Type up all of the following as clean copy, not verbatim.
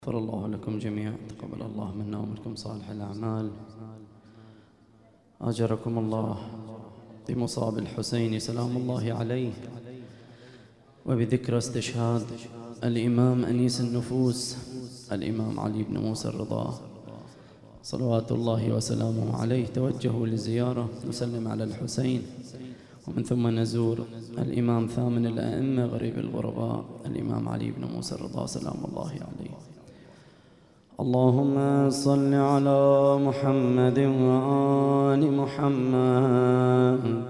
غفر الله لكم جميعا، تقبل الله منا ومنكم صالح الأعمال. أجركم الله بمصاب الحسين سلام الله عليه، وبذكرى استشهاد الإمام أنيس النفوس الإمام علي بن موسى الرضا صلوات الله وسلامه عليه. توجهوا للزيارة، نسلم على الحسين، ومن ثم نزور الإمام ثامن الأئمة غريب الغرباء الإمام علي بن موسى الرضا سلام الله عليه. اللهم صل على محمد وآل محمد.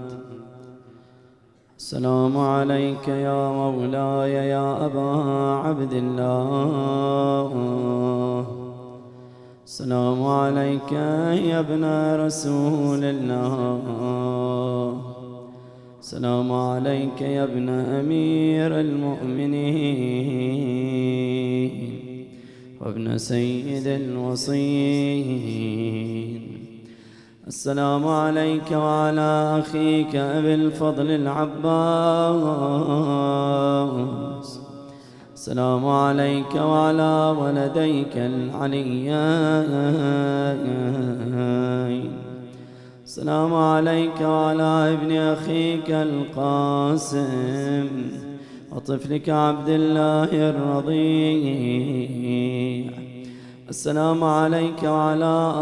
السلام عليك يا مولاي يا أبا عبد الله، السلام عليك يا ابن رسول الله، السلام عليك يا ابن أمير المؤمنين وابن سيد الوصيين. السلام عليك وعلى أخيك أبي الفضل العباس، السلام عليك وعلى ولديك العليين، السلام عليك وعلى ابن أخيك القاسم وطفلك عبد الله الرضيع. السلام عليك وعلى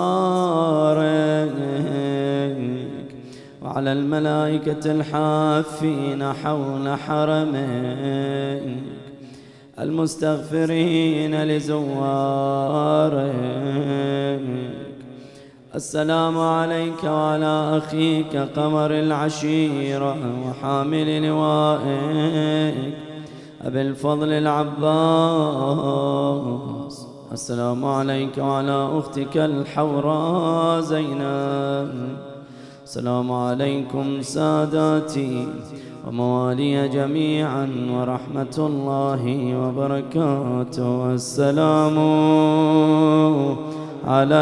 أنصارك وعلى الملائكة الحافين حول حرمك المستغفرين لزوارك. السلام عليك وعلى أخيك قمر العشيرة وحامل لوائك أبي الفضل العباس. السلام عليك وعلى أختك الحوراء زينب. السلام عليكم ساداتي وموالي جميعا ورحمة الله وبركاته. السلام على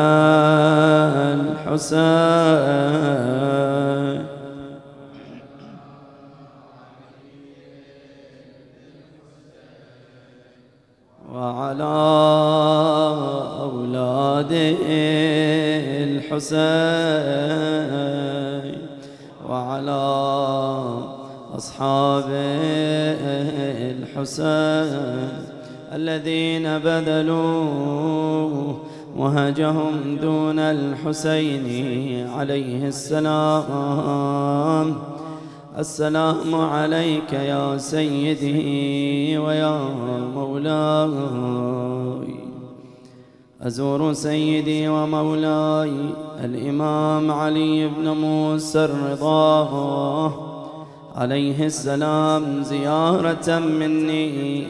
الحسين وعلى أولاد الحسين وعلى أصحاب الحسين الذين بذلوا وهجهم دون الحسين عليه السلام. السلام عليك يا سيدي ويا مولاي. أزور سيدي ومولاي الإمام علي بن موسى الرضا عليه السلام زيارة مني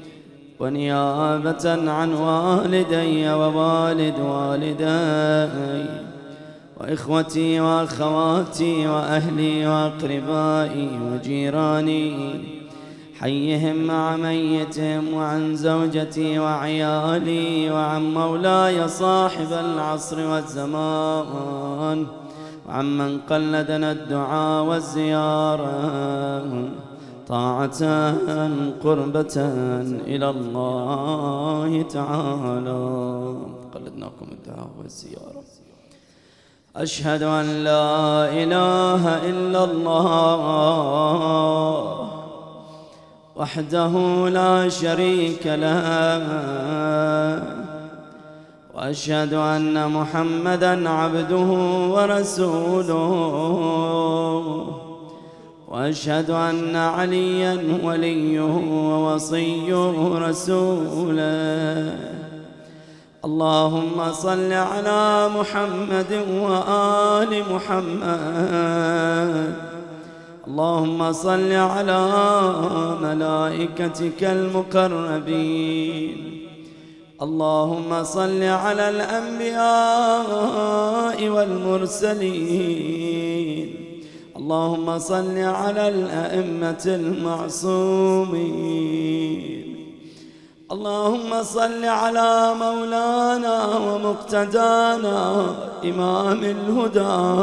ونيابة عن والدي ووالد والدي وإخوتي وأخواتي وأهلي وأقربائي وجيراني، حيهم مع ميتهم، وعن زوجتي وعيالي، وعن مولاي صاحب العصر والزمان، وعن من قلدنا الدعاء والزيارة طاعة قربة إلى الله تعالى. قلدناكم الدعاء والزيارة. أشهد أن لا إله إلا الله وحده لا شريك له، وأشهد أن محمدًا عبده ورسوله، وأشهد أن عليا وليه ووصيه رسوله. اللهم صل على محمد وآل محمد. اللهم صل على ملائكتك المقربين. اللهم صل على الأنبياء والمرسلين. اللهم صل على الأئمة المعصومين. اللهم صل على مولانا ومقتدانا إمام الهدى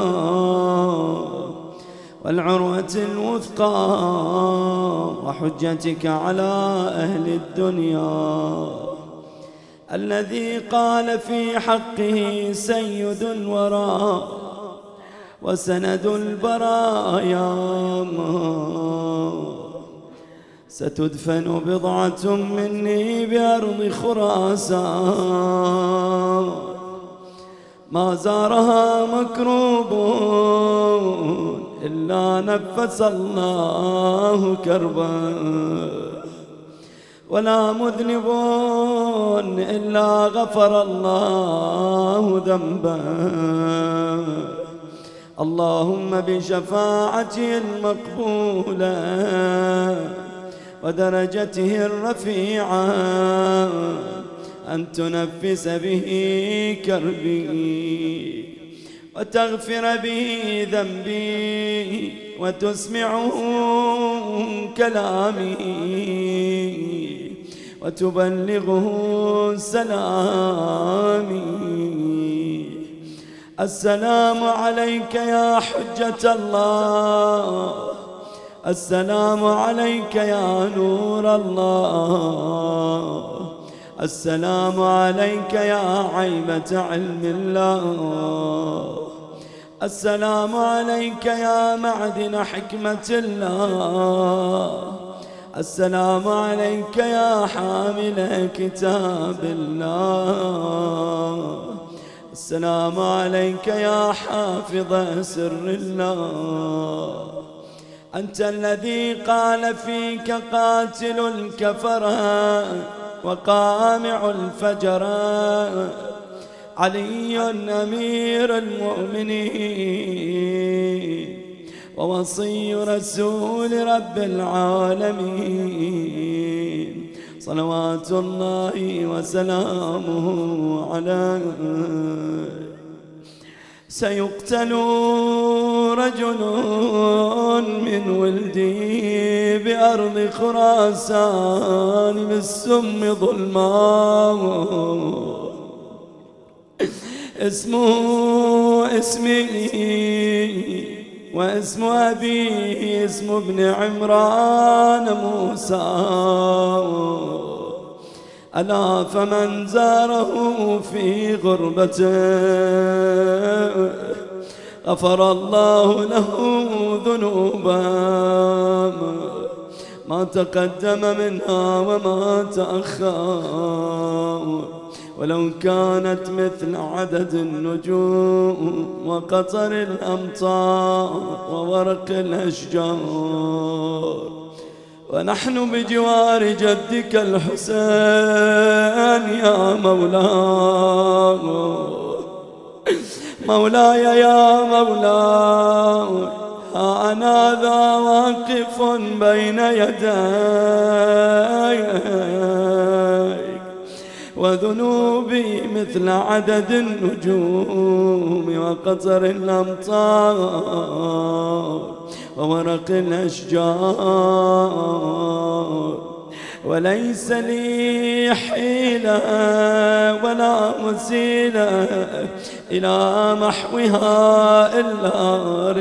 والعروة الوثقى وحجتك على أهل الدنيا الذي قال في حقه سيد الورى وسند البرايا ستدفن بضعة مني بأرض خراسان ما زارها مكروب إلا نفس الله كربا ولا مذنب إلا غفر الله ذنبا اللهم بشفاعته المقبولة ودرجته الرفيعة أن تنفس به كربي وتغفر به ذنبي وتسمعه كلامي وتبلغه سلامي. السلام عليك يا حجة الله، السلام عليك يا نور الله، السلام عليك يا عيبة علم الله، السلام عليك يا معدن حكمة الله، السلام عليك يا حامل كتاب الله، السلام عليك يا حافظ سر الله. أنت الذي قال فيك قاتل الكفرة وقامع الفجرة علي أمير المؤمنين ووصي رسول رب العالمين صلوات الله وسلامه عليه. سيقتل رجل من ولدي بأرض خراسان بالسم ظلما اسمه اسمي واسم أبيه اسم ابن عمران موسى. ألا فمن زاره في غربته غفر الله له ذنوبا ما تقدم منها وما تأخر، ولو كانت مثل عدد النجوم وقطر الأمطار وورق الأشجار. ونحن بجوار جدك الحسين يا مولاي، مولاي يا مولاي، ها أنا ذا واقف بين يديك وذنوبي مثل عدد النجوم وقطر الأمطار وورق الأشجار. وليس لي حيلة ولا وسيلة إلى محوها إلا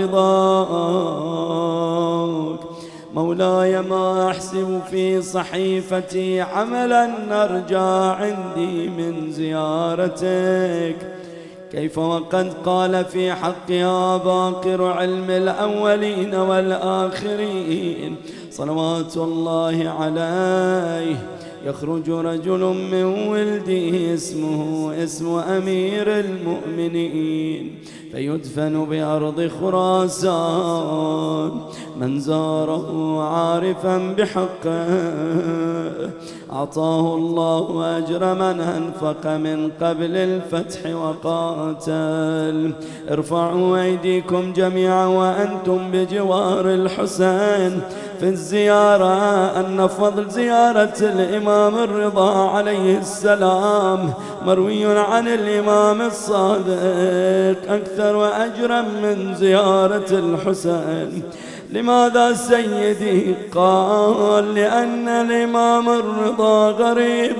رضاك. مولاي ما أحسب في صحيفتي عملا أرجى عندي من زيارتك، كيف وقد قال في حقها باقر علم الأولين والآخرين صلوات الله عليه يخرج رجل من ولده اسمه اسم أمير المؤمنين فيدفن بأرض خراسان. من زاره عارفا بحقه أعطاه الله أجر من أنفق من قبل الفتح وقاتل. ارفعوا أيديكم جميعا وأنتم بجوار الحسين في الزيارة، أن فضل زيارة الإمام الرضا عليه السلام مروي عن الإمام الصادق أكثر وأجرا من زيارة الحسين. لماذا سيدي؟ قال لأن الإمام الرضا غريب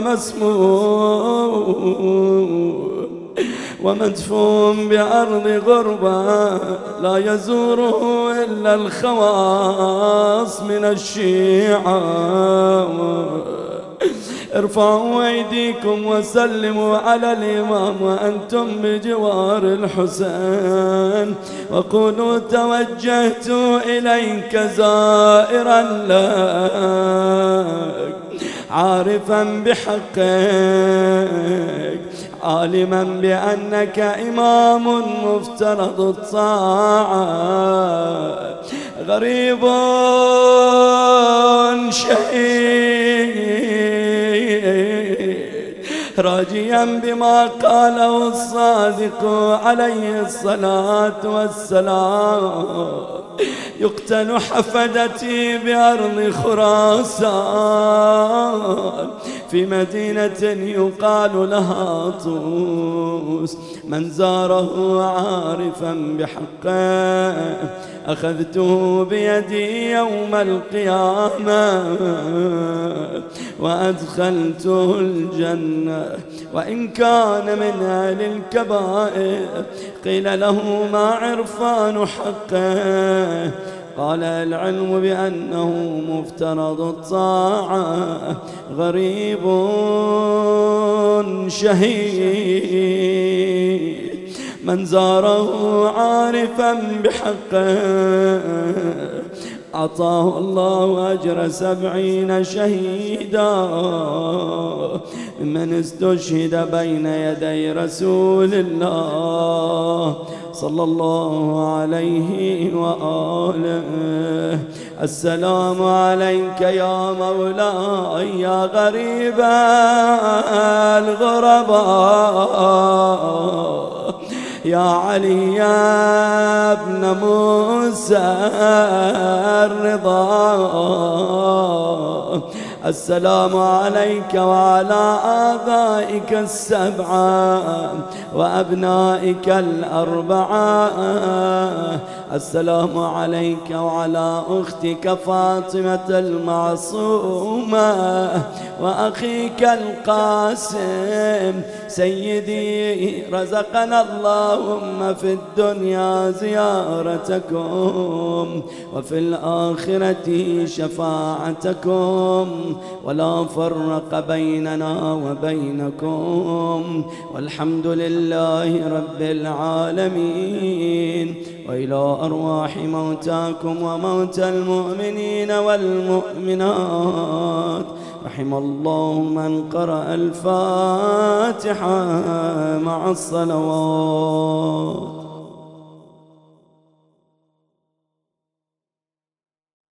ومسموم ومدفون بأرض غربة لا يزوره إلا الخواص من الشيعة. ارفعوا أيديكم وسلموا على الإمام وأنتم بجوار الحسين، وقولوا توجهت إليك زائرا لك عارفا بحقك عالما بأنك إمام مفترض الطاعة غريب شهيد راجيا بما قاله الصادق عليه الصلاة والسلام يقتل حفدتي بأرض خراسان في مدينة يقال لها طوس، من زاره عارفا بحقه أخذته بيدي يوم القيامة وأدخلته الجنة، وإن كان من أهل الكبائر قيل له ما عرفان حقه قال العلم بأنه مفترض الطاعة غريب شهيد، من زاره عارفا بحقه أعطاه الله أجر 70 شهيدا من استشهد بين يدي رسول الله صلى الله عليه وآله. السلام عليك يا مولاي يا غريب الغرباء يا علي يا ابن موسى الرضا. السلام عليك وعلى آبائك السبعة وأبنائك الأربعة. السلام عليك وعلى أختك فاطمة المعصومة وأخيك القاسم. سيدي رزقنا اللهم في الدنيا زيارتكم وفي الآخرة شفاعتكم ولا فرق بيننا وبينكم، والحمد لله رب العالمين. وإلى أرواح موتاكم وموتى المؤمنين والمؤمنات رحم الله من قرأ الفاتحة مع الصلوات.